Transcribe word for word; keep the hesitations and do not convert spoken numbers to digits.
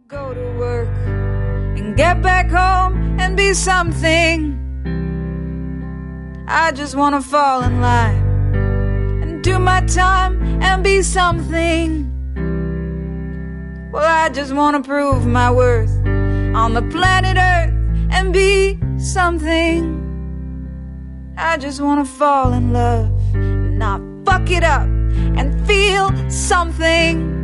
Go to work and get back home and be something. I just wanna fall in line and do my time and be something. Well, I just wanna prove my worth on the planet Earth and be something. I just wanna fall in love and not fuck it up and feel something.